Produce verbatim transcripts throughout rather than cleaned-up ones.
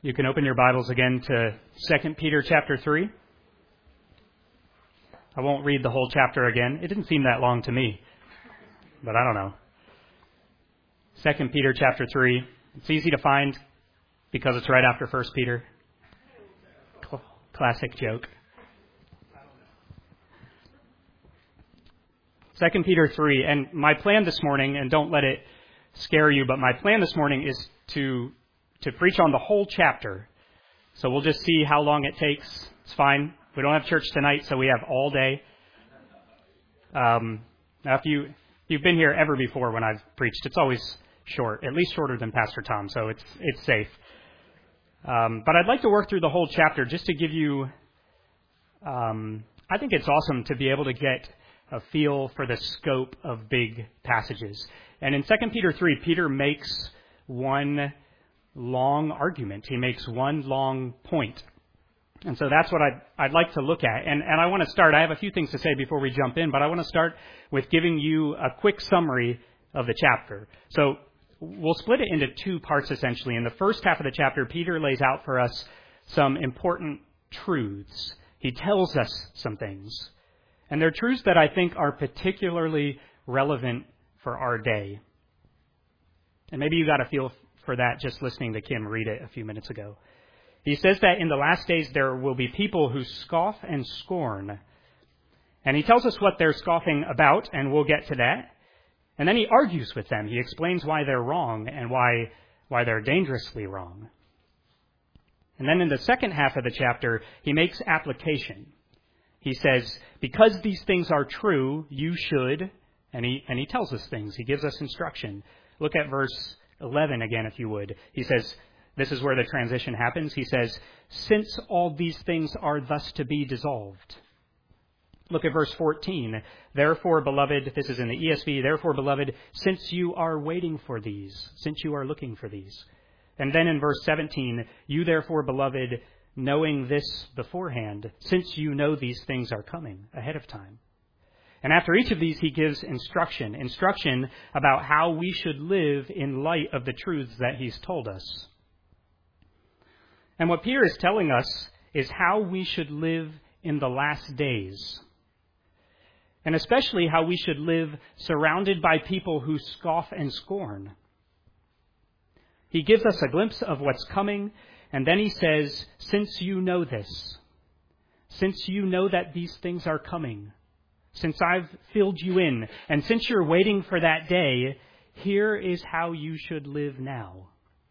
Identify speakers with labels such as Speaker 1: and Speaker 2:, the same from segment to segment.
Speaker 1: You can open your Bibles again to Second Peter chapter three. I won't read the whole chapter again. It didn't seem that long to me, but I don't know. Second Peter chapter three. It's easy to find because it's right after First Peter. Cl- classic joke. Second Peter three. And my plan this morning, and don't let it scare you, but my plan this morning is to to preach on the whole chapter. So we'll just see how long it takes. It's fine. We don't have church tonight, so we have all day. Um, now, if, you, if you've been here ever before when I've preached, it's always short, at least shorter than Pastor Tom, so it's it's safe. Um, but I'd like to work through the whole chapter just to give you, um, I think it's awesome to be able to get a feel for the scope of big passages. And in Second Peter three, Peter makes one long argument. He makes one long point. And so that's what I'd, I'd like to look at. And, and I want to start, I have a few things to say before we jump in, but I want to start with giving you a quick summary of the chapter. So we'll split it into two parts essentially. In the first half of the chapter, Peter lays out for us some important truths. He tells us some things. And they're truths that I think are particularly relevant for our day. And maybe you got a feel for that just listening to Kim read it a few minutes ago. He says that in the last days there will be people who scoff and scorn. And he tells us what they're scoffing about, and we'll get to that. And then he argues with them. He explains why they're wrong and why, why they're dangerously wrong. And then in the second half of the chapter, he makes application. He says, because these things are true, you should, and he, and he tells us things. He gives us instruction. Look at verse eleven again, if you would. He says, this is where the transition happens. He says, since all these things are thus to be dissolved. Look at verse fourteen. Therefore, beloved, this is in the E S V, therefore, beloved, since you are waiting for these, since you are looking for these. And then in verse seventeen, you therefore, beloved, knowing this beforehand, since you know these things are coming ahead of time. And after each of these, he gives instruction, instruction about how we should live in light of the truths that he's told us. And what Peter is telling us is how we should live in the last days. And especially how we should live surrounded by people who scoff and scorn. He gives us a glimpse of what's coming, and then he says, since you know this, since you know that these things are coming, since I've filled you in, and since you're waiting for that day, here is how you should live now.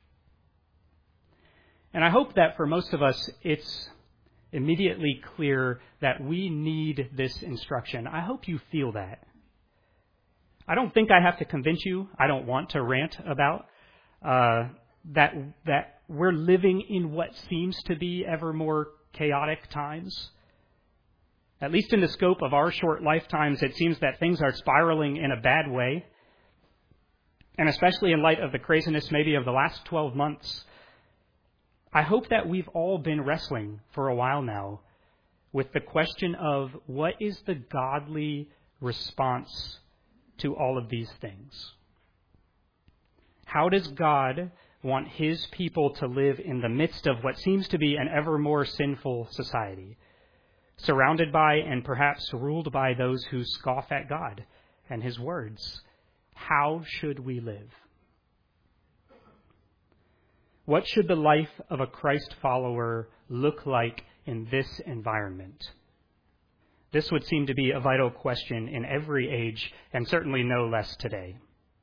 Speaker 1: And I hope that for most of us, it's immediately clear that we need this instruction. I hope you feel that. I don't think I have to convince you. I don't want to rant about uh, that, that we're living in what seems to be ever more chaotic times. At least in the scope of our short lifetimes, it seems that things are spiraling in a bad way. And especially in light of the craziness maybe of the last twelve months, I hope that we've all been wrestling for a while now with the question of what is the godly response to all of these things? How does God want his people to live in the midst of what seems to be an ever more sinful society? Surrounded by and perhaps ruled by those who scoff at God and his words. How should we live? What should the life of a Christ follower look like in this environment? This would seem to be a vital question in every age, and certainly no less today.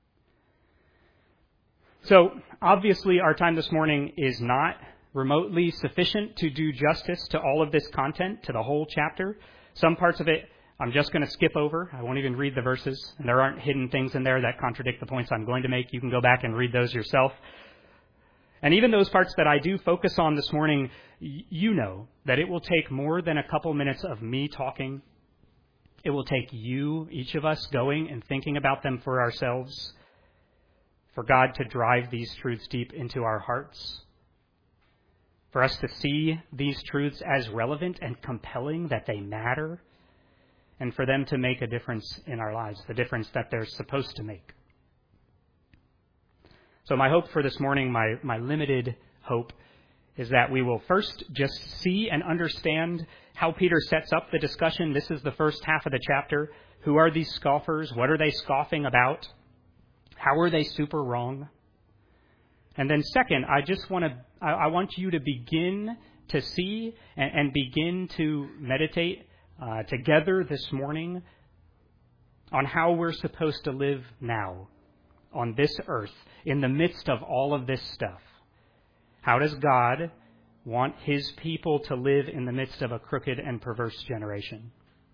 Speaker 1: So, obviously, our time this morning is not remotely sufficient to do justice to all of this content, to the whole chapter. Some parts of it I'm just going to skip over. I won't even read the verses, and there aren't hidden things in there that contradict the points I'm going to make. You can go back and read those yourself. And even those parts that I do focus on this morning, you know that it will take more than a couple minutes of me talking. It will take you, each of us, going and thinking about them for ourselves, for God to drive these truths deep into our hearts. For us to see these truths as relevant and compelling, that they matter, and for them to make a difference in our lives, the difference that they're supposed to make. So my hope for this morning, my, my limited hope, is that we will first just see and understand how Peter sets up the discussion. This is the first half of the chapter. Who are these scoffers? What are they scoffing about? How are they super wrong? And then second, I just want to, I, I want you to begin to see and, and begin to meditate uh, together this morning on how we're supposed to live now on this earth in the midst of all of this stuff. How does God want his people to live in the midst of a crooked and perverse generation?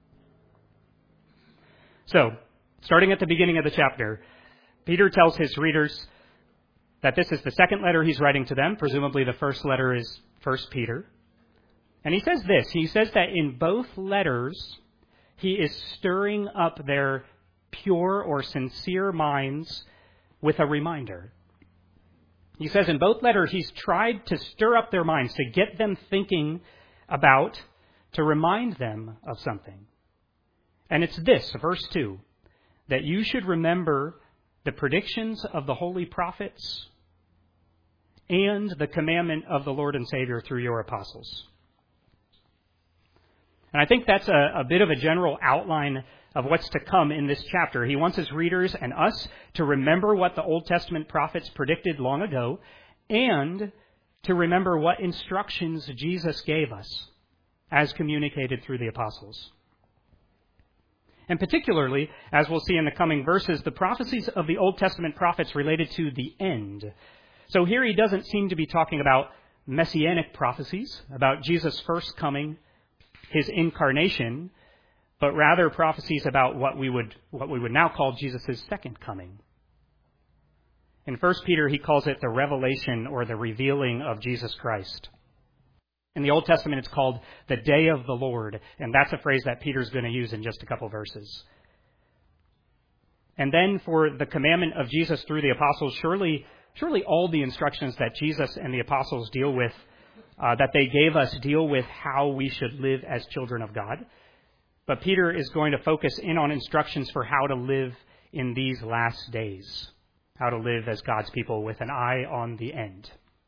Speaker 1: So, starting at the beginning of the chapter, Peter tells his readers that this is the second letter he's writing to them. Presumably the first letter is First Peter. And he says this. He says that in both letters, he is stirring up their pure or sincere minds with a reminder. He says in both letters, he's tried to stir up their minds, to get them thinking about, to remind them of something. And it's this, verse two, that you should remember the predictions of the holy prophets and the commandment of the Lord and Savior through your apostles. And I think that's a, a bit of a general outline of what's to come in this chapter. He wants his readers and us to remember what the Old Testament prophets predicted long ago and to remember what instructions Jesus gave us as communicated through the apostles. And particularly, as we'll see in the coming verses, the prophecies of the Old Testament prophets related to the end. So here he doesn't seem to be talking about messianic prophecies, about Jesus' first coming, his incarnation, but rather prophecies about what we would what we would now call Jesus' second coming. In First Peter, he calls it the revelation or the revealing of Jesus Christ. In the Old Testament, it's called the day of the Lord, and that's a phrase that Peter's going to use in just a couple verses. And then for the commandment of Jesus through the apostles, surely, surely all the instructions that Jesus and the apostles deal with, uh, that they gave us, deal with how we should live as children of God. But Peter is going to focus in on instructions for how to live in these last days, how to live as God's people with an eye on the end.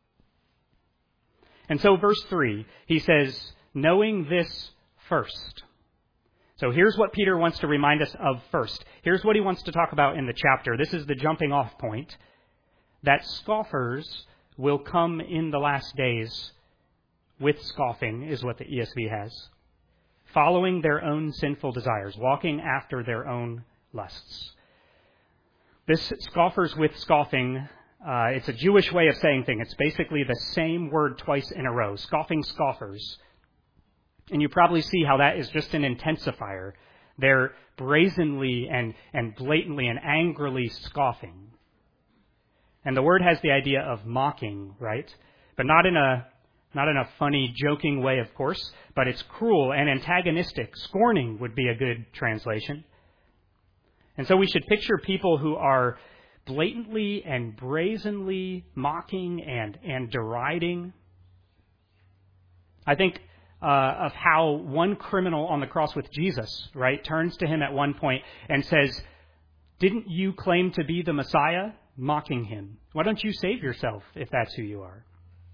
Speaker 1: And so verse three, he says, knowing this first. So here's what Peter wants to remind us of first. Here's what he wants to talk about in the chapter. This is the jumping off point, that scoffers will come in the last days with scoffing, is what the E S V has, following their own sinful desires, walking after their own lusts. This scoffers with scoffing, uh, it's a Jewish way of saying things. It's basically the same word twice in a row, scoffing scoffers. And you probably see how that is just an intensifier. They're brazenly and, and blatantly and angrily scoffing. And the word has the idea of mocking, right? But not in a not in a funny, joking way, of course, but it's cruel and antagonistic. Scorning would be a good translation. And so we should picture people who are blatantly and brazenly mocking and, and deriding. I think uh, of how one criminal on the cross with Jesus, right, turns to him at one point and says, "Didn't you claim to be the Messiah?" Mocking him. "Why don't you save yourself if that's who you are?"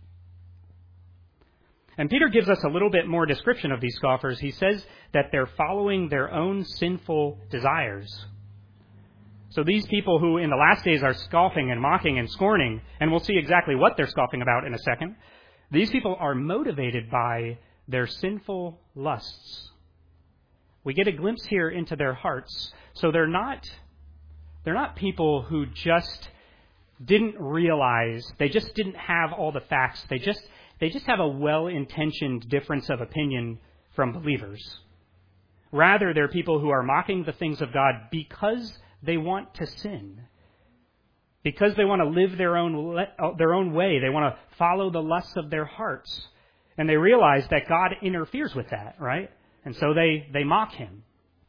Speaker 1: And Peter gives us a little bit more description of these scoffers. He says that they're following their own sinful desires. So these people who in the last days are scoffing and mocking and scorning, and we'll see exactly what they're scoffing about in a second, these people are motivated by their sinful lusts. We get a glimpse here into their hearts. So they're not, they're not people who just didn't realize, they just didn't have all the facts. They just They just have a well-intentioned difference of opinion from believers. Rather, they're people who are mocking the things of God because they want to sin. Because they want to live their own their own way. They want to follow the lusts of their hearts. And they realize that God interferes with that, right? And so they, they mock him.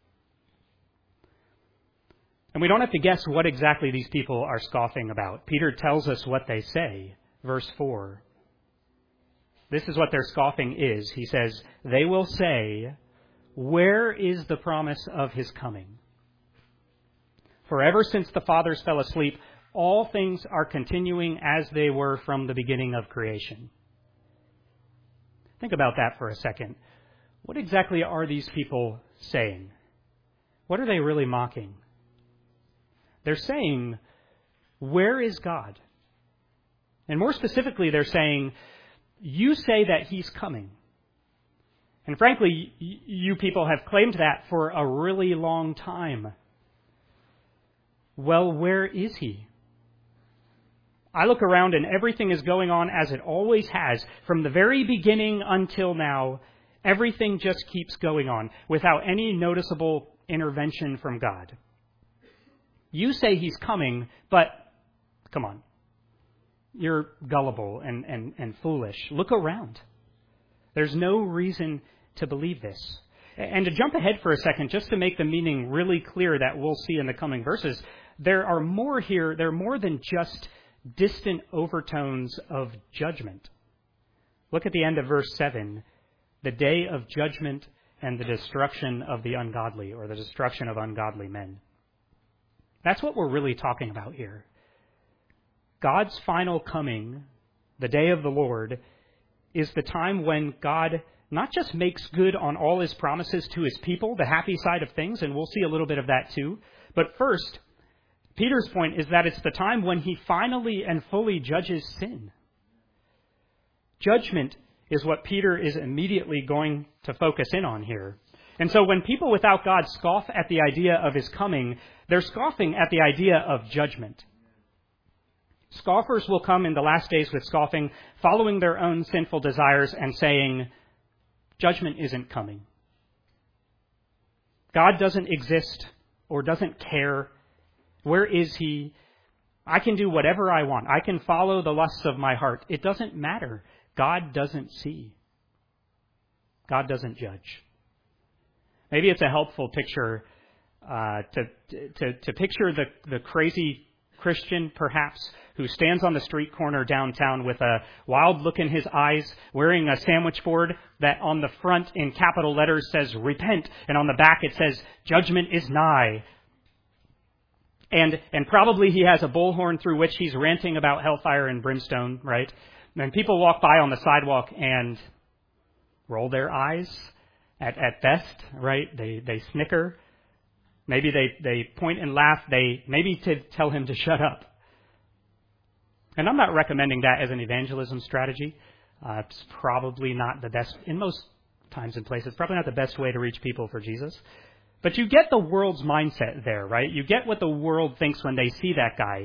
Speaker 1: And we don't have to guess what exactly these people are scoffing about. Peter tells us what they say. Verse four. This is what their scoffing is. He says, they will say, "Where is the promise of his coming? For ever since the fathers fell asleep, all things are continuing as they were from the beginning of creation." Think about that for a second. What exactly are these people saying? What are they really mocking? They're saying, where is God? And more specifically, they're saying, you say that he's coming. And frankly, you people have claimed that for a really long time. Well, where is he? I look around and everything is going on as it always has. From the very beginning until now, everything just keeps going on without any noticeable intervention from God. You say he's coming, but come on. You're gullible and, and, and foolish. Look around. There's no reason to believe this. And to jump ahead for a second, just to make the meaning really clear that we'll see in the coming verses, there are more here, there are more than just distant overtones of judgment. Look at the end of verse seven. The day of judgment and the destruction of the ungodly, or the destruction of ungodly men. That's what we're really talking about here. God's final coming, the day of the Lord, is the time when God not just makes good on all his promises to his people, the happy side of things, and we'll see a little bit of that too. But first, Peter's point is that it's the time when he finally and fully judges sin. Judgment is what Peter is immediately going to focus in on here. And so when people without God scoff at the idea of his coming, they're scoffing at the idea of judgment. Scoffers will come in the last days with scoffing, following their own sinful desires and saying, judgment isn't coming. God doesn't exist or doesn't care. Where is he? I can do whatever I want. I can follow the lusts of my heart. It doesn't matter. God doesn't see. God doesn't judge. Maybe it's a helpful picture uh, to, to to picture the, the crazy Christian, perhaps, who stands on the street corner downtown with a wild look in his eyes, wearing a sandwich board that on the front in capital letters says repent, and on the back it says judgment is nigh. And and probably he has a bullhorn through which he's ranting about hellfire and brimstone, right? And people walk by on the sidewalk and roll their eyes at, at best, right? They they snicker. Maybe they, they point and laugh. They maybe to tell him to shut up. And I'm not recommending that as an evangelism strategy. Uh, it's probably not the best, in most times and places, probably not the best way to reach people for Jesus. But you get the world's mindset there, right? You get what the world thinks when they see that guy.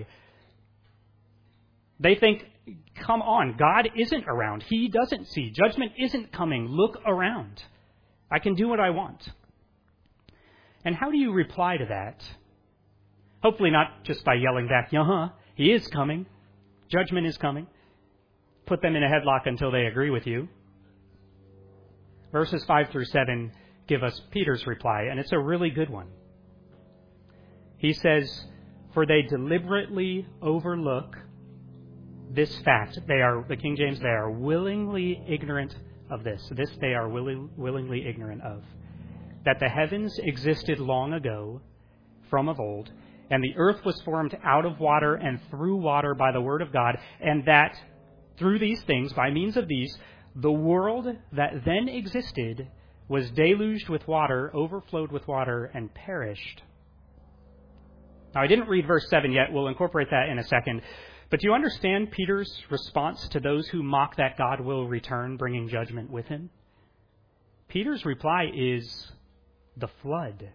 Speaker 1: They think, come on, God isn't around. He doesn't see. Judgment isn't coming. Look around. I can do what I want. And how do you reply to that? Hopefully not just by yelling back, uh-huh, he is coming. Judgment is coming. Put them in a headlock until they agree with you. Verses five through seven give us Peter's reply, and it's a really good one. He says, for they deliberately overlook this fact. They are, the King James, they are willingly ignorant of this. This they are willing, willingly ignorant of. That the heavens existed long ago, from of old, and the earth was formed out of water and through water by the word of God, and that through these things, by means of these, the world that then existed was deluged with water, overflowed with water, and perished. Now, I didn't read verse seven yet. We'll incorporate that in a second. But do you understand Peter's response to those who mock that God will return, bringing judgment with him? Peter's reply is the flood.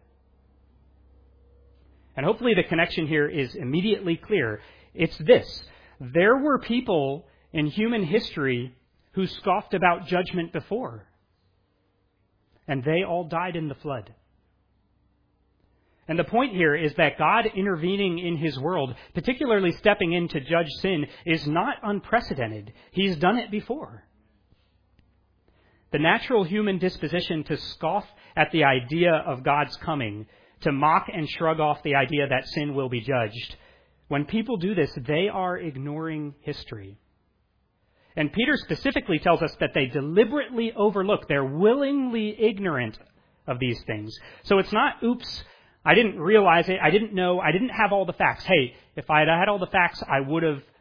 Speaker 1: And hopefully the connection here is immediately clear. It's this. There were people in human history who scoffed about judgment before. And they all died in the flood. And the point here is that God intervening in his world, particularly stepping in to judge sin, is not unprecedented. He's done it before. The natural human disposition to scoff at the idea of God's coming, to mock and shrug off the idea that sin will be judged, when people do this, they are ignoring history. And Peter specifically tells us that they deliberately overlook, they're willingly ignorant of these things. So it's not, oops, I didn't realize it, I didn't know, I didn't have all the facts. Hey, if I had had all the facts, I would have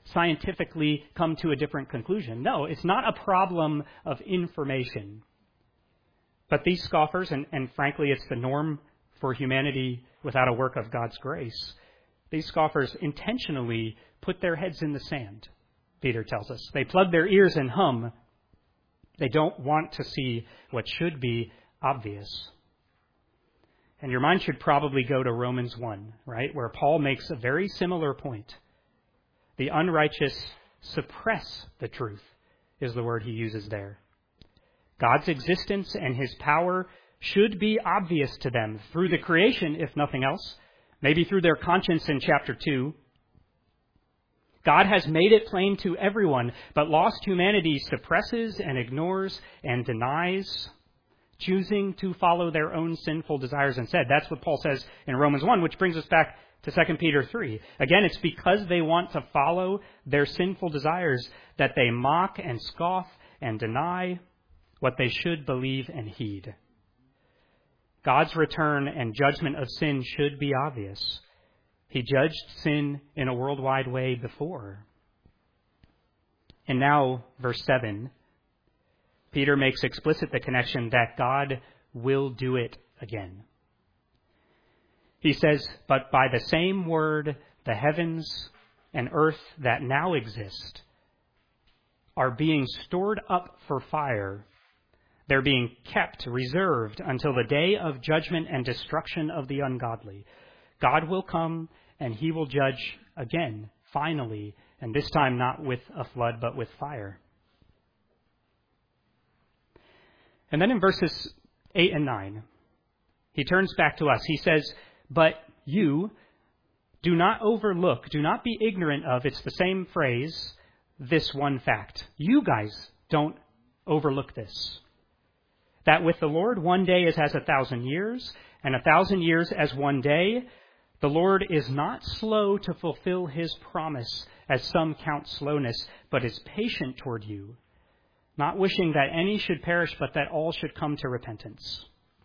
Speaker 1: scientifically come to a different conclusion. No, it's not a problem of information. But these scoffers, and, and frankly, it's the norm for humanity without a work of God's grace, these scoffers intentionally put their heads in the sand, Peter tells us. They plug their ears and hum. They don't want to see what should be obvious. And your mind should probably go to Romans one, right, where Paul makes a very similar point. The unrighteous suppress the truth, is the word he uses there. God's existence and his power should be obvious to them through the creation, if nothing else, maybe through their conscience in chapter two. God has made it plain to everyone, but lost humanity suppresses and ignores and denies, choosing to follow their own sinful desires instead. That's what Paul says in Romans one, which brings us back to Second Peter three. Again, it's because they want to follow their sinful desires that they mock and scoff and deny what they should believe and heed. God's return and judgment of sin should be obvious. He judged sin in a worldwide way before. And now, verse seven, Peter makes explicit the connection that God will do it again. He says, "But by the same word, the heavens and earth that now exist are being stored up for fire. They're being kept, reserved until the day of judgment and destruction of the ungodly. God will come and he will judge again, finally, and this time not with a flood, but with fire." And then in verses eight and nine, he turns back to us. He says, "But you do not overlook, do not be ignorant of," it's the same phrase, "this one fact." You guys don't overlook this. "That with the Lord one day is as a thousand years, and a thousand years as one day. The Lord is not slow to fulfill his promise, as some count slowness, but is patient toward you, not wishing that any should perish, but that all should come to repentance."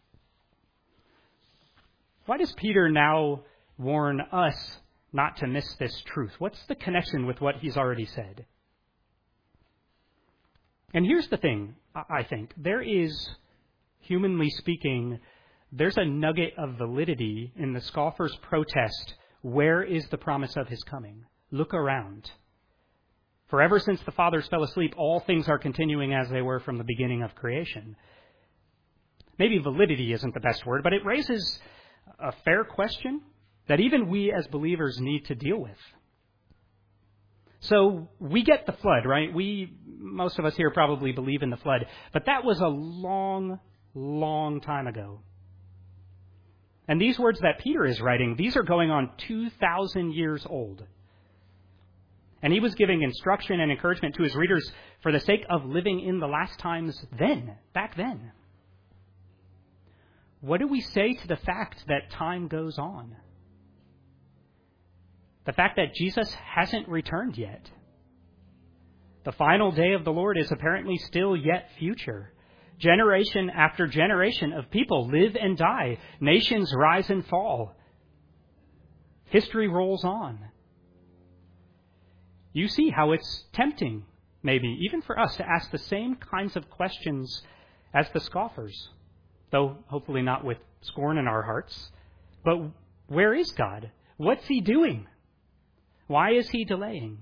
Speaker 1: Why does Peter now warn us not to miss this truth? What's the connection with what he's already said? And here's the thing, I think. There is, humanly speaking, there's a nugget of validity in the scoffer's protest. Where is the promise of his coming? Look around. For ever since the fathers fell asleep, all things are continuing as they were from the beginning of creation. Maybe validity isn't the best word, but it raises a fair question that even we as believers need to deal with. So we get the flood, right? We, most of us here probably believe in the flood, but that was a long, long time ago. And these words that Peter is writing, these are going on two thousand years old. And he was giving instruction and encouragement to his readers for the sake of living in the last times then, back then. What do we say to the fact that time goes on? The fact that Jesus hasn't returned yet. The final day of the Lord is apparently still yet future. Generation after generation of people live and die. Nations rise and fall. History rolls on. You see how it's tempting, maybe, even for us, to ask the same kinds of questions as the scoffers, though hopefully not with scorn in our hearts. But where is God? What's he doing? Why is he delaying?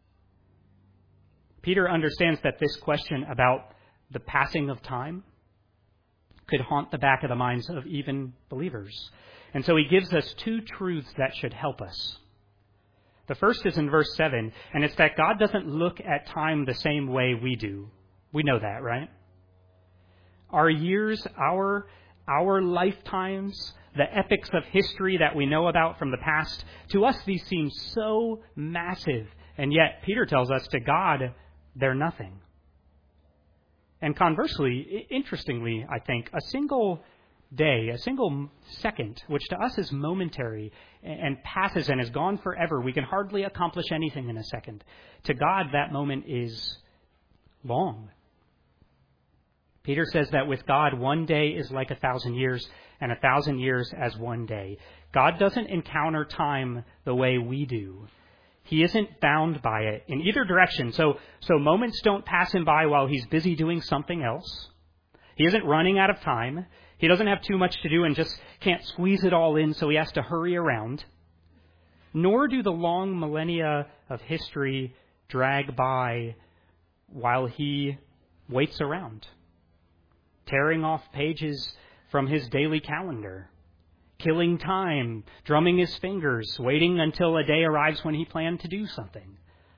Speaker 1: Peter understands that this question about the passing of time could haunt the back of the minds of even believers. And so he gives us two truths that should help us. The first is in verse seven, and it's that God doesn't look at time the same way we do. We know that, right? Our years, our, our lifetimes, the epics of history that we know about from the past, to us these seem so massive. And yet, Peter tells us, to God, they're nothing. And conversely, interestingly, I think, a single day, a single second, which to us is momentary and passes and is gone forever, we can hardly accomplish anything in a second. To God, that moment is long. Peter says that with God, one day is like a thousand years, and a thousand years as one day. God doesn't encounter time the way we do. He isn't bound by it in either direction. So, so moments don't pass him by while he's busy doing something else. He isn't running out of time. He doesn't have too much to do and just can't squeeze it all in, so he has to hurry around. Nor do the long millennia of history drag by while he waits around, tearing off pages from his daily calendar, killing time, drumming his fingers, waiting until a day arrives when he planned to do something.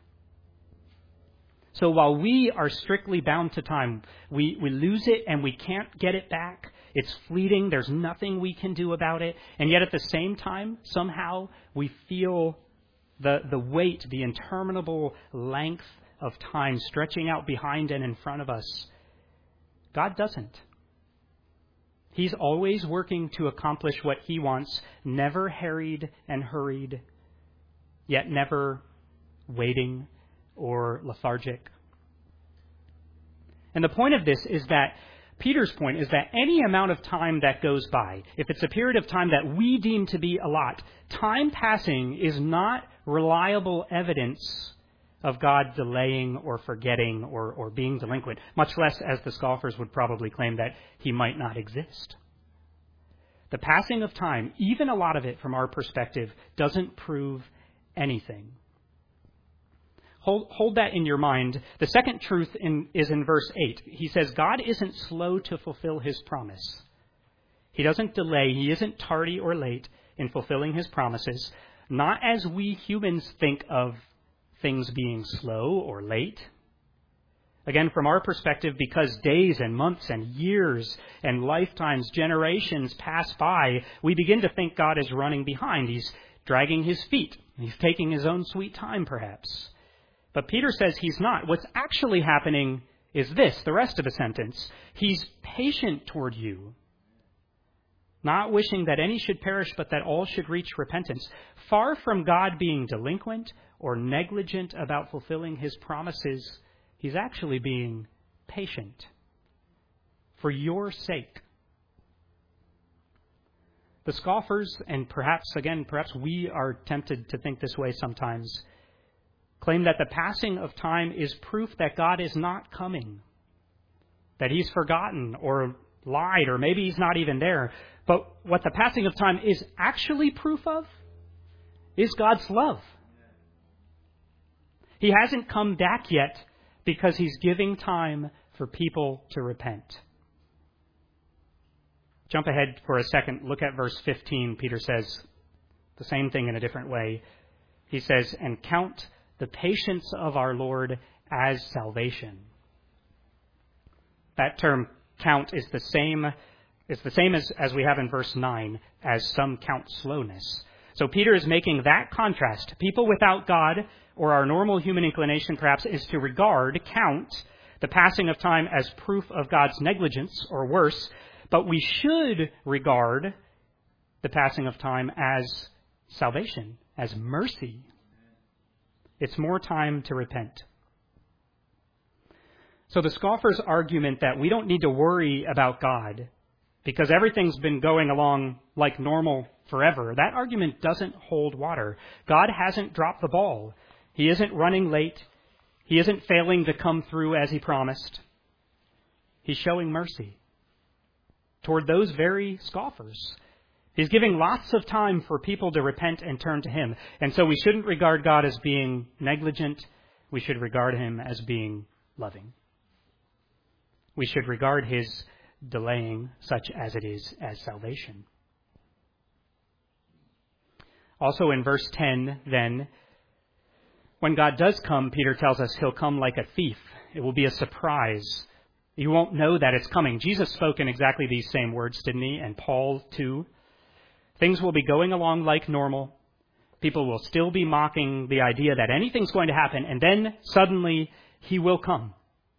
Speaker 1: So while we are strictly bound to time, we, we lose it and we can't get it back. It's fleeting. There's nothing we can do about it. And yet at the same time, somehow we feel the, the weight, the interminable length of time stretching out behind and in front of us. God doesn't. He's always working to accomplish what he wants, never harried and hurried, yet never waiting or lethargic. And the point of this is that, Peter's point is that any amount of time that goes by, if it's a period of time that we deem to be a lot, time passing is not reliable evidence of God delaying or forgetting or, or being delinquent, much less, as the scoffers would probably claim, that he might not exist. The passing of time, even a lot of it from our perspective, doesn't prove anything. Hold, hold that in your mind. The second truth in, is in verse eight. He says, God isn't slow to fulfill his promise. He doesn't delay. He isn't tardy or late in fulfilling his promises, not as we humans think of things being slow or late. Again, from our perspective, because days and months and years and lifetimes, generations pass by, we begin to think God is running behind. He's dragging his feet. He's taking his own sweet time, perhaps. But Peter says he's not. What's actually happening is this, the rest of the sentence. He's patient toward you, not wishing that any should perish, but that all should reach repentance. Far from God being delinquent or negligent about fulfilling his promises, he's actually being patient for your sake. The scoffers, and perhaps, again, perhaps we are tempted to think this way sometimes, claim that the passing of time is proof that God is not coming, that he's forgotten or lied, or maybe he's not even there. But what the passing of time is actually proof of is God's love. He hasn't come back yet because he's giving time for people to repent. Jump ahead for a second. Look at verse fifteen. Peter says the same thing in a different way. He says, and count the patience of our Lord as salvation. That term count is the same, is the same as, as we have in verse nine, as some count slowness. So Peter is making that contrast. People without God, or our normal human inclination perhaps, is to regard, count, the passing of time as proof of God's negligence, or worse. But we should regard the passing of time as salvation, as mercy. It's more time to repent. So the scoffer's argument that we don't need to worry about God because everything's been going along like normal forever, that argument doesn't hold water. God hasn't dropped the ball. He isn't running late. He isn't failing to come through as he promised. He's showing mercy toward those very scoffers. He's giving lots of time for people to repent and turn to him. And so we shouldn't regard God as being negligent. We should regard him as being loving. We should regard his delaying, such as it is, as salvation. Also in verse ten, then, when God does come, Peter tells us he'll come like a thief. It will be a surprise. You won't know that it's coming. Jesus spoke in exactly these same words, didn't he? And Paul too. Things will be going along like normal. People will still be mocking the idea that anything's going to happen, and then suddenly he will come.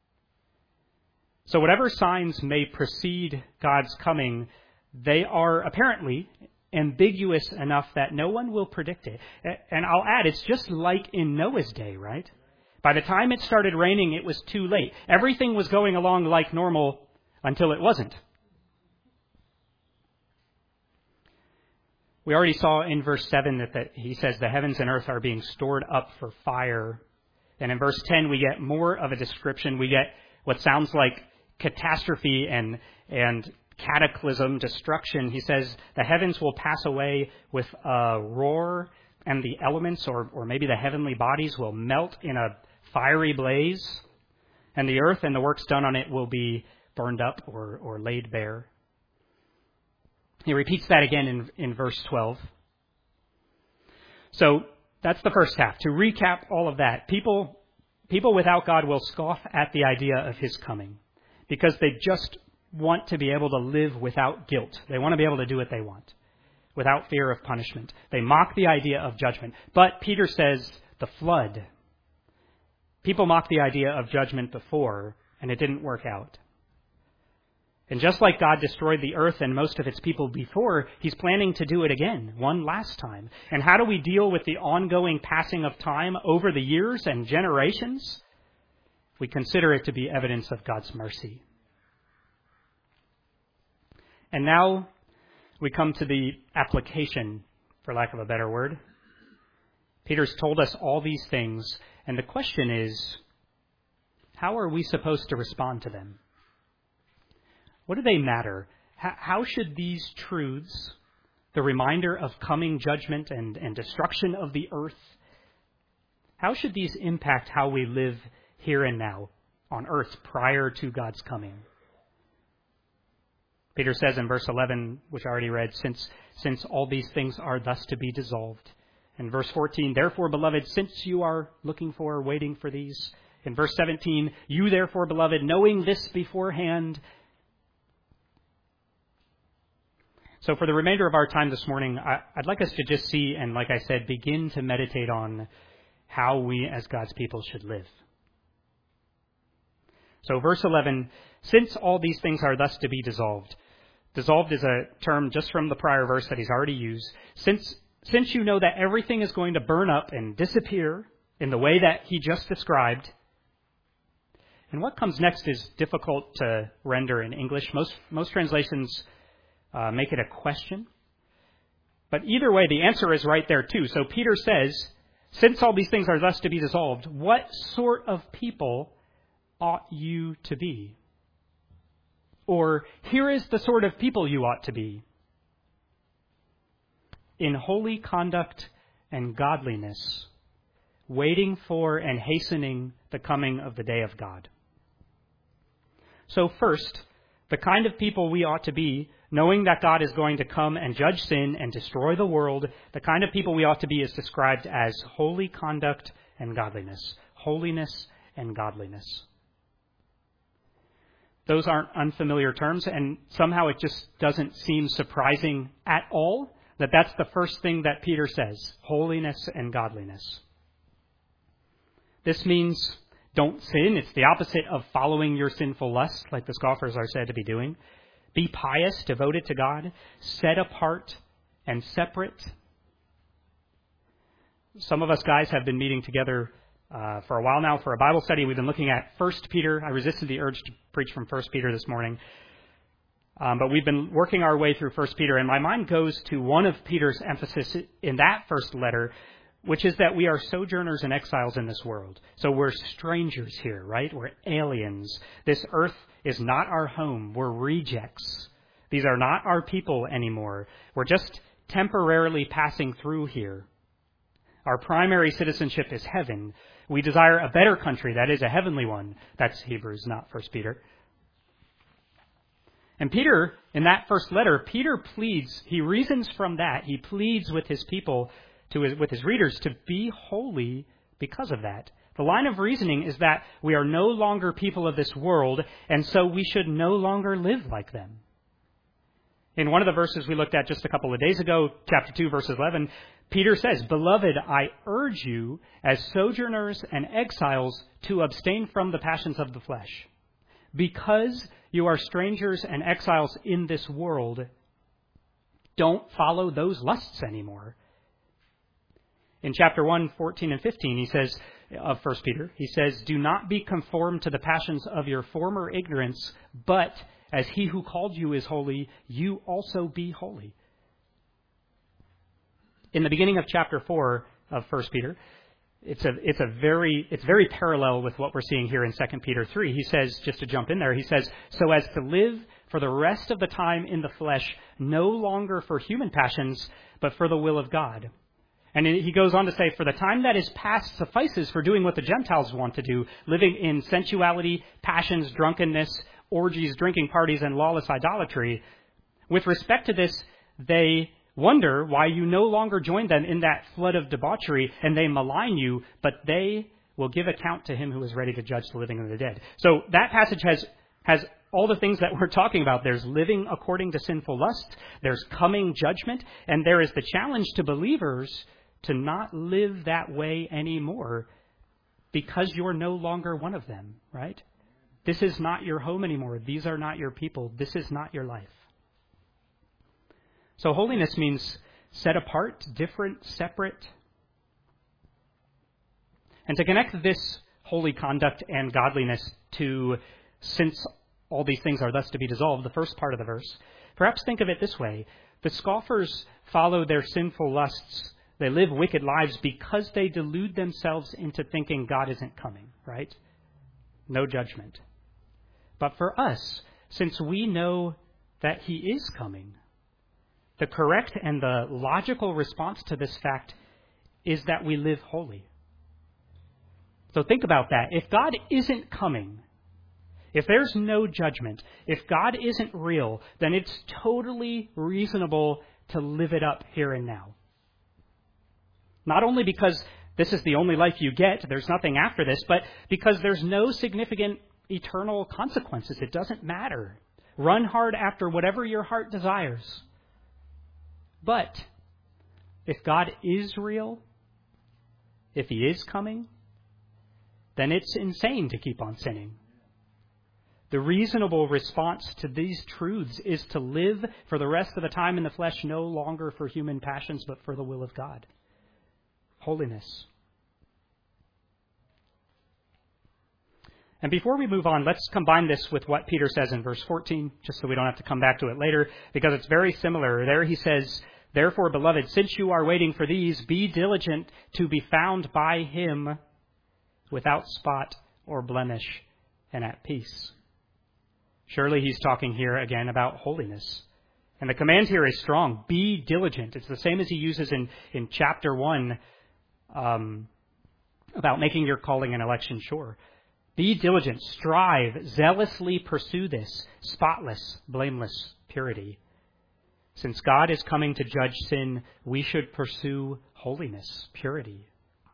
Speaker 1: So whatever signs may precede God's coming, they are apparently ambiguous enough that no one will predict it. And I'll add, it's just like in Noah's day, right? By the time it started raining, it was too late. Everything was going along like normal until it wasn't. We already saw in verse seven that, that he says the heavens and earth are being stored up for fire. And in verse ten, we get more of a description. We get what sounds like catastrophe and and cataclysm, destruction. He says the heavens will pass away with a roar, and the elements, or, or maybe the heavenly bodies, will melt in a fiery blaze, and the earth and the works done on it will be burned up or, or laid bare. He repeats that again in, in verse twelve. So that's the first half. To recap all of that, people, people without God will scoff at the idea of his coming because they just want to be able to live without guilt. They want to be able to do what they want without fear of punishment. They mock the idea of judgment. But Peter says the flood. People mocked the idea of judgment before, and it didn't work out. And just like God destroyed the earth and most of its people before, he's planning to do it again, one last time. And how do we deal with the ongoing passing of time over the years and generations? We consider it to be evidence of God's mercy. And now we come to the application, for lack of a better word. Peter's told us all these things, and the question is, how are we supposed to respond to them? What do they matter? How should these truths, the reminder of coming judgment and, and destruction of the earth, how should these impact how we live here and now on earth prior to God's coming? Peter says in verse eleven, which I already read, since, since all these things are thus to be dissolved. In verse fourteen, therefore, beloved, since you are looking for, waiting for these. In verse seventeen, you therefore, beloved, knowing this beforehand. So for the remainder of our time this morning, I, I'd like us to just see, and like I said, begin to meditate on how we as God's people should live. So verse eleven, since all these things are thus to be dissolved. Dissolved is a term just from the prior verse that he's already used. Since, since you know that everything is going to burn up and disappear in the way that he just described. And what comes next is difficult to render in English. Most, most translations uh, make it a question. But either way, the answer is right there too. So Peter says, since all these things are thus to be dissolved, what sort of people ought you to be? Or, here is the sort of people you ought to be. In holy conduct and godliness, waiting for and hastening the coming of the day of God. So first, the kind of people we ought to be, knowing that God is going to come and judge sin and destroy the world, the kind of people we ought to be is described as holy conduct and godliness. Holiness and godliness. Those aren't unfamiliar terms, and somehow it just doesn't seem surprising at all that that's the first thing that Peter says, holiness and godliness. This means don't sin. It's the opposite of following your sinful lust, like the scoffers are said to be doing. Be pious, devoted to God, set apart and separate. Some of us guys have been meeting together Uh, for a while now for a Bible study. We've been looking at First Peter. I resisted the urge to preach from First Peter this morning. Um, but we've been working our way through First Peter, and my mind goes to one of Peter's emphasis in that first letter, which is that we are sojourners and exiles in this world. So we're strangers here, right? We're aliens. This earth is not our home. We're rejects. These are not our people anymore. We're just temporarily passing through here. Our primary citizenship is heaven. We desire a better country, that is a heavenly one. That's Hebrews, not First Peter. And Peter, in that first letter, Peter pleads, he reasons from that, he pleads with his people, to his, with his readers, to be holy because of that. The line of reasoning is that we are no longer people of this world, and so we should no longer live like them. In one of the verses we looked at just a couple of days ago, chapter two, verse eleven, Peter says, Beloved, I urge you as sojourners and exiles to abstain from the passions of the flesh. Because you are strangers and exiles in this world, don't follow those lusts anymore. In chapter one, fourteen and fifteen, he says, of First Peter, he says, Do not be conformed to the passions of your former ignorance, but as he who called you is holy, you also be holy. In the beginning of chapter four of First Peter, it's a it's a very it's very parallel with what we're seeing here in Second Peter three. He says, just to jump in there, he says, so as to live for the rest of the time in the flesh, no longer for human passions, but for the will of God. And he goes on to say, for the time that is past suffices for doing what the Gentiles want to do, living in sensuality, passions, drunkenness, orgies, drinking parties, and lawless idolatry. With respect to this, they wonder why you no longer join them in that flood of debauchery, and they malign you, but they will give account to him who is ready to judge the living and the dead. So that passage has has all the things that we're talking about. There's living according to sinful lusts, there's coming judgment, and there is the challenge to believers to not live that way anymore because you're no longer one of them, right? This is not your home anymore. These are not your people. This is not your life. So holiness means set apart, different, separate. And to connect this holy conduct and godliness to since all these things are thus to be dissolved, the first part of the verse, perhaps think of it this way. The scoffers follow their sinful lusts. They live wicked lives because they delude themselves into thinking God isn't coming, right? No judgment. But for us, since we know that he is coming, the correct and the logical response to this fact is that we live holy. So think about that. If God isn't coming, if there's no judgment, if God isn't real, then it's totally reasonable to live it up here and now. Not only because this is the only life you get, there's nothing after this, but because there's no significant eternal consequences. It doesn't matter. Run hard after whatever your heart desires. But if God is real, if he is coming, then it's insane to keep on sinning. The reasonable response to these truths is to live for the rest of the time in the flesh no longer for human passions, but for the will of God. Holiness. And before we move on, let's combine this with what Peter says in verse fourteen, just so we don't have to come back to it later, because it's very similar. There he says, therefore, beloved, since you are waiting for these, be diligent to be found by him without spot or blemish and at peace. Surely he's talking here again about holiness. And the command here is strong. Be diligent. It's the same as he uses in, in chapter one um, about making your calling and election sure. Be diligent. Strive. Zealously pursue this. Spotless, blameless purity. Since God is coming to judge sin, we should pursue holiness, purity.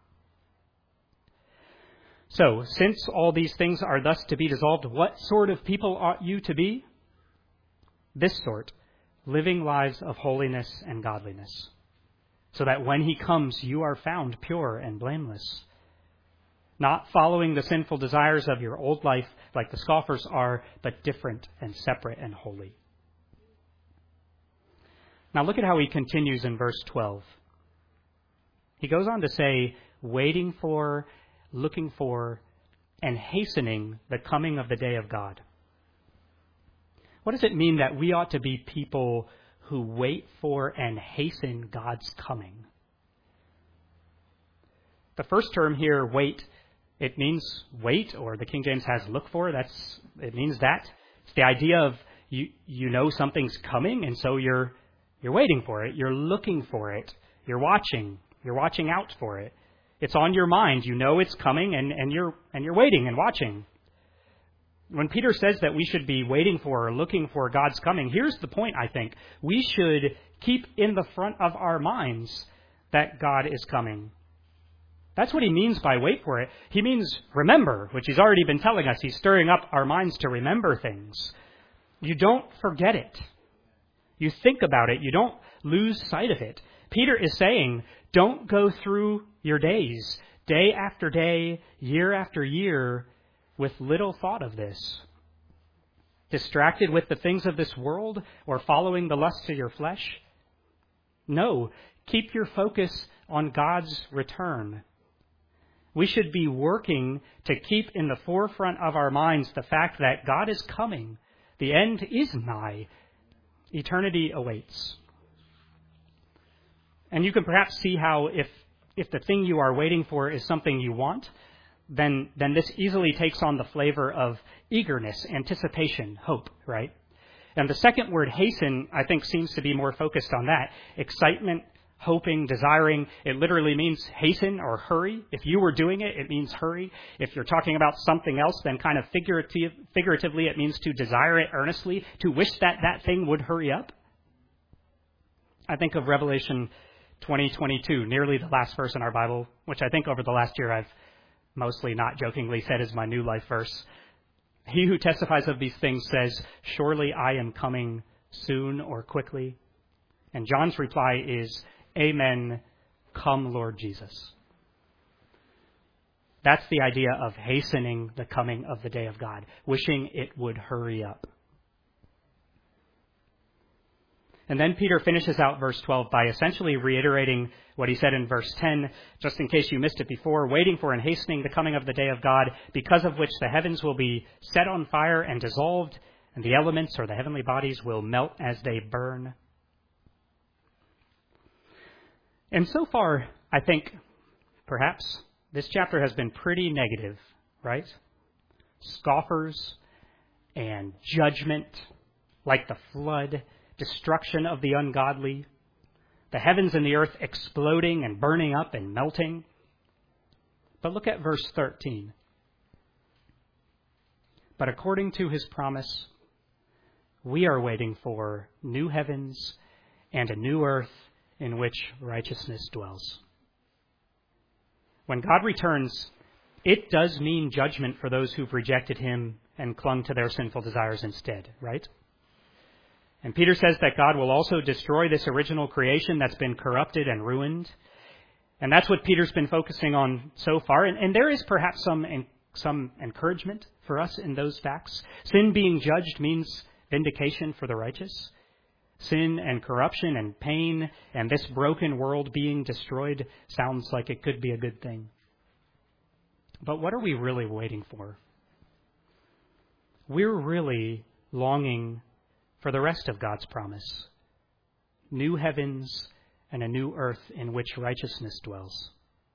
Speaker 1: So, since all these things are thus to be dissolved, what sort of people ought you to be? This sort, living lives of holiness and godliness, so that when he comes, you are found pure and blameless, not following the sinful desires of your old life like the scoffers are, but different and separate and holy. Now look at how he continues in verse twelve. He goes on to say, waiting for, looking for, and hastening the coming of the day of God. What does it mean that we ought to be people who wait for and hasten God's coming? The first term here, wait, it means wait, or the King James has look for. That's it means that. It's the idea of you you know something's coming, and so you're you're waiting for it. You're looking for it. You're watching. You're watching out for it. It's on your mind. You know it's coming, and, and you're and you're waiting and watching. When Peter says that we should be waiting for or looking for God's coming, here's the point, I think. We should keep in the front of our minds that God is coming. That's what he means by wait for it. He means remember, which he's already been telling us. He's stirring up our minds to remember things. You don't forget it. You think about it. You don't lose sight of it. Peter is saying, don't go through your days, day after day, year after year, with little thought of this. Distracted with the things of this world or following the lusts of your flesh? No, keep your focus on God's return. We should be working to keep in the forefront of our minds the fact that God is coming. The end is nigh. Eternity awaits. And you can perhaps see how if if the thing you are waiting for is something you want, then then this easily takes on the flavor of eagerness, anticipation, hope, right? And the second word, hasten, I think seems to be more focused on that. Excitement, hoping, desiring. It literally means hasten or hurry. If you were doing it, it means hurry. If you're talking about something else, then kind of figurative, figuratively it means to desire it earnestly, to wish that that thing would hurry up. I think of Revelation twenty twenty-two, nearly the last verse in our Bible, which I think over the last year I've mostly not jokingly said is my new life verse. He who testifies of these things says, "Surely I am coming soon," or quickly. And John's reply is, "Amen, come Lord Jesus." That's the idea of hastening the coming of the day of God, wishing it would hurry up. And then Peter finishes out verse twelve by essentially reiterating what he said in verse ten, just in case you missed it before, waiting for and hastening the coming of the day of God, because of which the heavens will be set on fire and dissolved, and the elements or the heavenly bodies will melt as they burn. And so far, I think, perhaps, this chapter has been pretty negative, right? Scoffers and judgment, like the flood, destruction of the ungodly, the heavens and the earth exploding and burning up and melting. But look at verse thirteen. But according to his promise, we are waiting for new heavens and a new earth in which righteousness dwells. When God returns, it does mean judgment for those who've rejected him and clung to their sinful desires instead, right? And Peter says that God will also destroy this original creation that's been corrupted and ruined. And that's what Peter's been focusing on so far. And, and there is perhaps some some encouragement for us in those facts. Sin being judged means vindication for the righteous. Sin and corruption and pain and this broken world being destroyed sounds like it could be a good thing. But what are we really waiting for? We're really longing for the rest of God's promise. New heavens and a new earth in which righteousness dwells.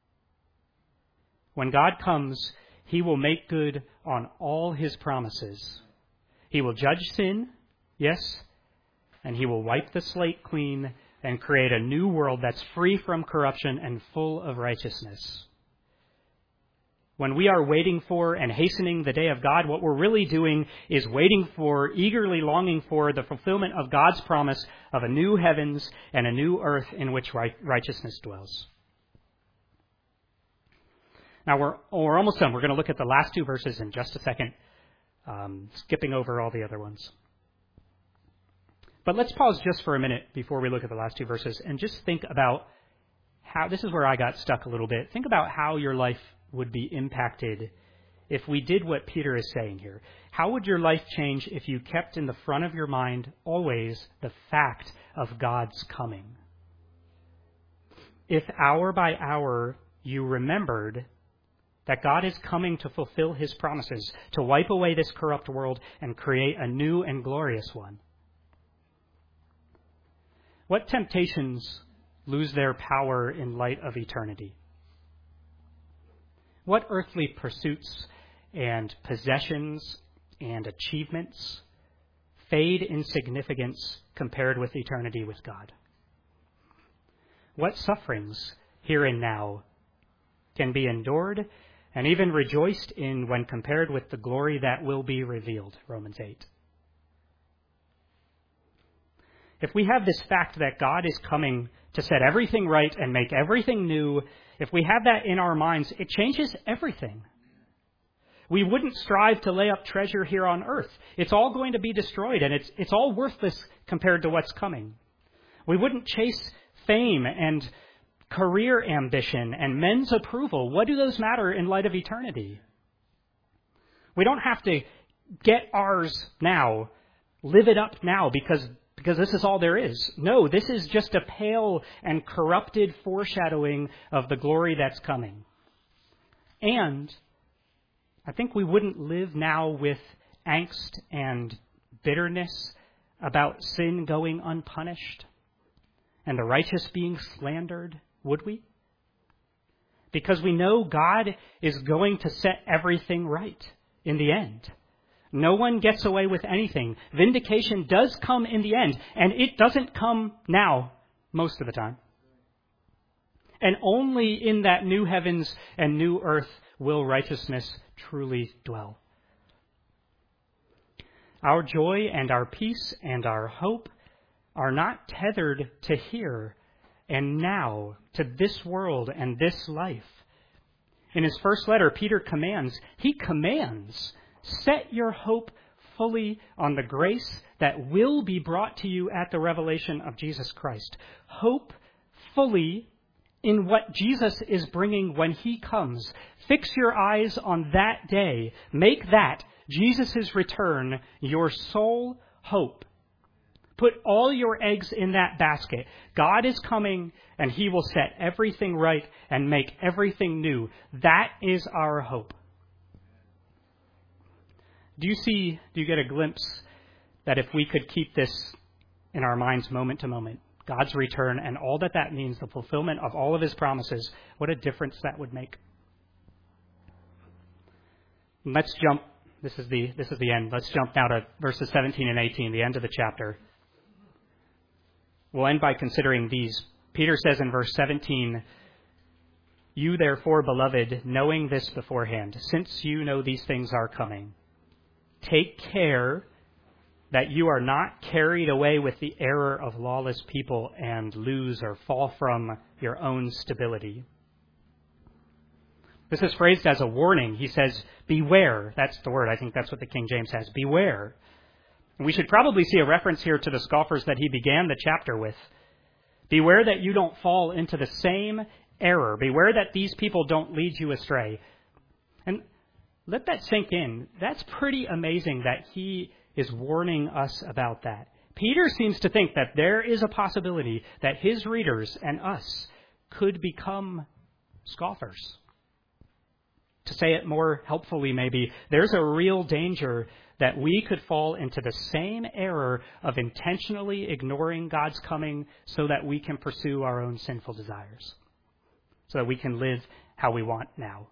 Speaker 1: When God comes, he will make good on all his promises. He will judge sin, yes, and he will wipe the slate clean and create a new world that's free from corruption and full of righteousness. When we are waiting for and hastening the day of God, what we're really doing is waiting for, eagerly longing for the fulfillment of God's promise of a new heavens and a new earth in which righteousness dwells. Now, we're, we're almost done. We're going to look at the last two verses in just a second, um, skipping over all the other ones. But let's pause just for a minute before we look at the last two verses and just think about how, this is where I got stuck a little bit. Think about how your life would be impacted if we did what Peter is saying here. How would your life change if you kept in the front of your mind always the fact of God's coming? If hour by hour you remembered that God is coming to fulfill his promises, to wipe away this corrupt world and create a new and glorious one. What temptations lose their power in light of eternity? What earthly pursuits and possessions and achievements fade in significance compared with eternity with God? What sufferings here and now can be endured and even rejoiced in when compared with the glory that will be revealed? Romans eight. If we have this fact that God is coming to set everything right and make everything new, if we have that in our minds, it changes everything. We wouldn't strive to lay up treasure here on earth. It's all going to be destroyed, and it's it's all worthless compared to what's coming. We wouldn't chase fame and career ambition and men's approval. What do those matter in light of eternity? We don't have to get ours now, live it up now, because Because this is all there is. No, this is just a pale and corrupted foreshadowing of the glory that's coming. And I think we wouldn't live now with angst and bitterness about sin going unpunished and the righteous being slandered, would we? Because we know God is going to set everything right in the end. No one gets away with anything. Vindication does come in the end, and it doesn't come now most of the time. And only in that new heavens and new earth will righteousness truly dwell. Our joy and our peace and our hope are not tethered to here and now, to this world and this life. In his first letter, Peter commands, he commands, set your hope fully on the grace that will be brought to you at the revelation of Jesus Christ. Hope fully in what Jesus is bringing when he comes. Fix your eyes on that day. Make that, Jesus' return, your sole hope. Put all your eggs in that basket. God is coming, and he will set everything right and make everything new. That is our hope. Do you see, do you get a glimpse that if we could keep this in our minds moment to moment, God's return and all that that means, the fulfillment of all of his promises, what a difference that would make. Let's jump. This is the this is the end. Let's jump now to verses seventeen and eighteen, the end of the chapter. We'll end by considering these. Peter says in verse seventeen, you therefore, beloved, knowing this beforehand, since you know these things are coming, take care that you are not carried away with the error of lawless people and lose or fall from your own stability. This is phrased as a warning. He says, beware. That's the word. I think that's what the King James has. Beware. And we should probably see a reference here to the scoffers that he began the chapter with. Beware that you don't fall into the same error. Beware that these people don't lead you astray. And let that sink in. That's pretty amazing that he is warning us about that. Peter seems to think that there is a possibility that his readers and us could become scoffers. To say it more helpfully, maybe, there's a real danger that we could fall into the same error of intentionally ignoring God's coming so that we can pursue our own sinful desires, so that we can live how we want now.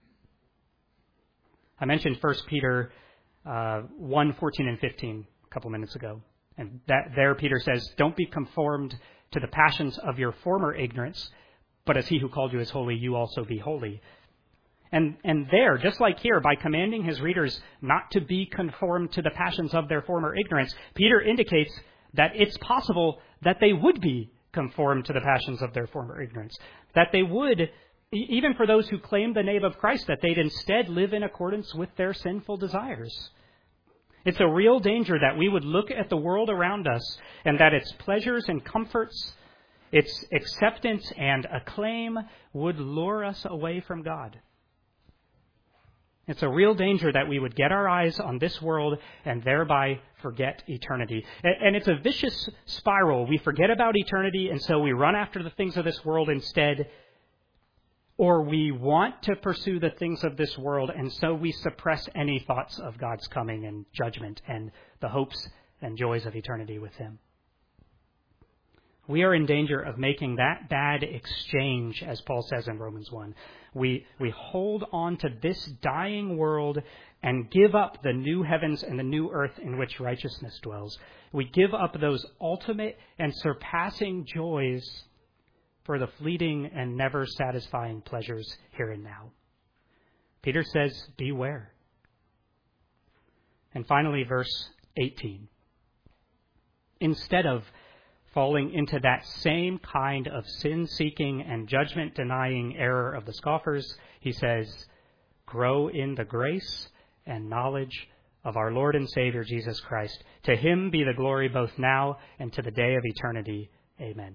Speaker 1: I mentioned First Peter uh, one, fourteen and fifteen a couple minutes ago. And that there Peter says, don't be conformed to the passions of your former ignorance, but as he who called you is holy, you also be holy. And and there, just like here, by commanding his readers not to be conformed to the passions of their former ignorance, Peter indicates that it's possible that they would be conformed to the passions of their former ignorance. That they would, even for those who claim the name of Christ, that they'd instead live in accordance with their sinful desires. It's a real danger that we would look at the world around us and that its pleasures and comforts, its acceptance and acclaim would lure us away from God. It's a real danger that we would get our eyes on this world and thereby forget eternity. And it's a vicious spiral. We forget about eternity, and so we run after the things of this world instead. Or we want to pursue the things of this world, and so we suppress any thoughts of God's coming and judgment and the hopes and joys of eternity with him. We are in danger of making that bad exchange, as Paul says in Romans one. We we hold on to this dying world and give up the new heavens and the new earth in which righteousness dwells. We give up those ultimate and surpassing joys for the fleeting and never satisfying pleasures here and now. Peter says, beware. And finally, verse eighteen. Instead of falling into that same kind of sin-seeking and judgment-denying error of the scoffers, he says, grow in the grace and knowledge of our Lord and Savior Jesus Christ. To him be the glory both now and to the day of eternity. Amen.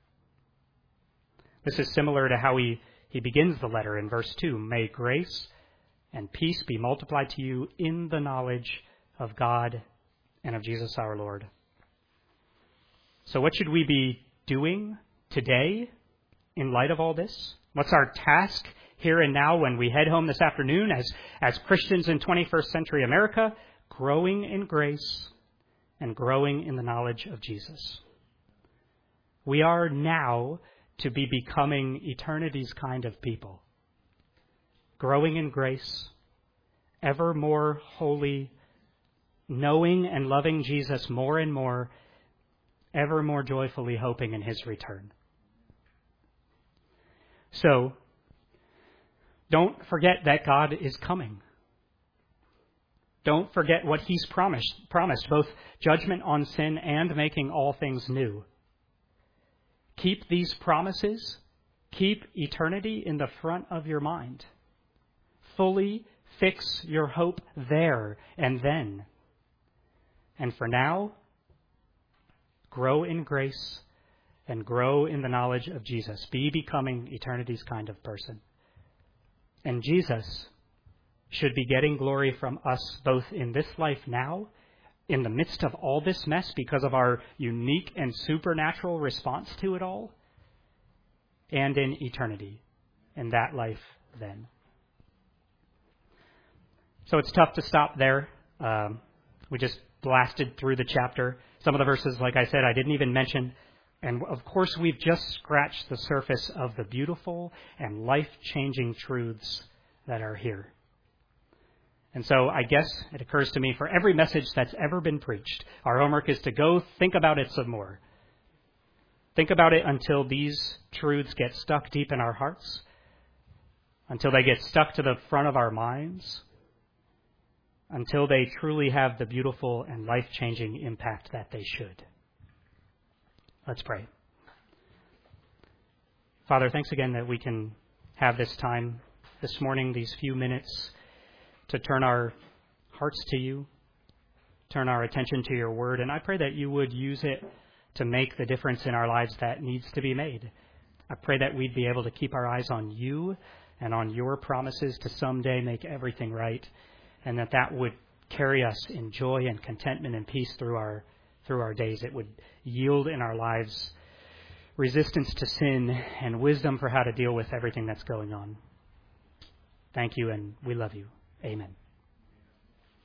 Speaker 1: This is similar to how he, he begins the letter in verse two. May grace and peace be multiplied to you in the knowledge of God and of Jesus our Lord. So what should we be doing today in light of all this? What's our task here and now when we head home this afternoon as, as Christians in twenty-first century America? Growing in grace and growing in the knowledge of Jesus. We are now to be becoming eternity's kind of people, growing in grace, ever more holy, knowing and loving Jesus more and more, ever more joyfully hoping in his return. So, don't forget that God is coming. Don't forget what he's promised, promised, both judgment on sin and making all things new. Keep these promises. Keep eternity in the front of your mind. Fully fix your hope there and then. And for now, grow in grace and grow in the knowledge of Jesus. Be becoming eternity's kind of person. And Jesus should be getting glory from us both in this life now, in the midst of all this mess because of our unique and supernatural response to it all, and in eternity, in that life then. So it's tough to stop there. Um, we just blasted through the chapter. Some of the verses, like I said, I didn't even mention. And of course, we've just scratched the surface of the beautiful and life-changing truths that are here. And so I guess it occurs to me, for every message that's ever been preached, our homework is to go think about it some more. Think about it until these truths get stuck deep in our hearts, until they get stuck to the front of our minds, until they truly have the beautiful and life-changing impact that they should. Let's pray. Father, thanks again that we can have this time this morning, these few minutes, to turn our hearts to you, turn our attention to your word. And I pray that you would use it to make the difference in our lives that needs to be made. I pray that we'd be able to keep our eyes on you and on your promises to someday make everything right, and that that would carry us in joy and contentment and peace through our through our days. It would yield in our lives resistance to sin and wisdom for how to deal with everything that's going on. Thank you, and we love you. Amen.